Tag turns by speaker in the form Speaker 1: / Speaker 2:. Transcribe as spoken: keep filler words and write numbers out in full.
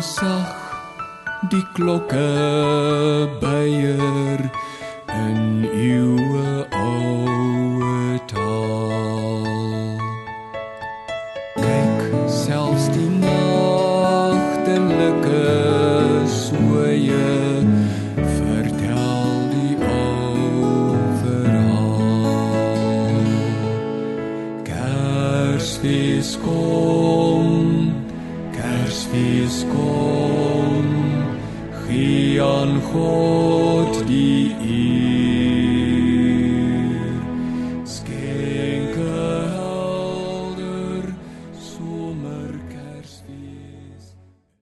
Speaker 1: sag die klokke beier in eeuwe oude taal. Kyk, selfs die nagtelike soeie vertel die ou verhaal. Kersfees kom, Kersfees kom, gee aan God die eer.